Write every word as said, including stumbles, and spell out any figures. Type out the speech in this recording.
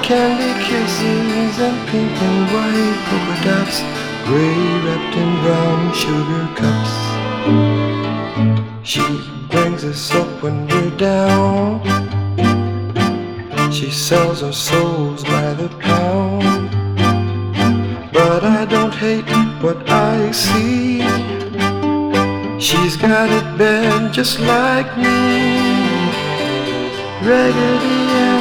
candy kisses and pink and white polka dots, gray wrapped in brown sugar cups. She brings us up when we're down. She sells our souls by the pound. But I don't hate what I see. She's got it bad just like me. Raggedy